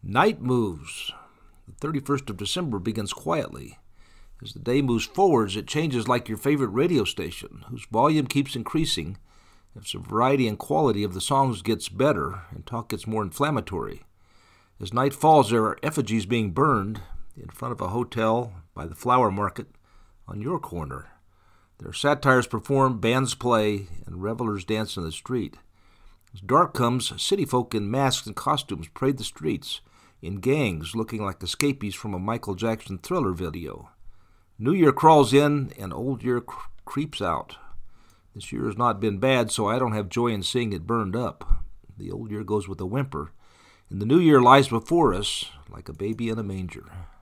Night moves. The 31st of December begins quietly. As the day moves forwards, it changes like your favorite radio station, whose volume keeps increasing as the variety and quality of the songs gets better and talk gets more inflammatory. As night falls, there are effigies being burned in front of a hotel, by the flower market, on your corner. There are satires performed, bands play, and revelers dance in the street. As dark comes, city folk in masks and costumes parade the streets, in gangs looking like escapees from a Michael Jackson Thriller video. New Year crawls in, and Old Year creeps out. This year has not been bad, so I don't have joy in seeing it burned up. The Old Year goes with a whimper, and the New Year lies before us like a baby in a manger.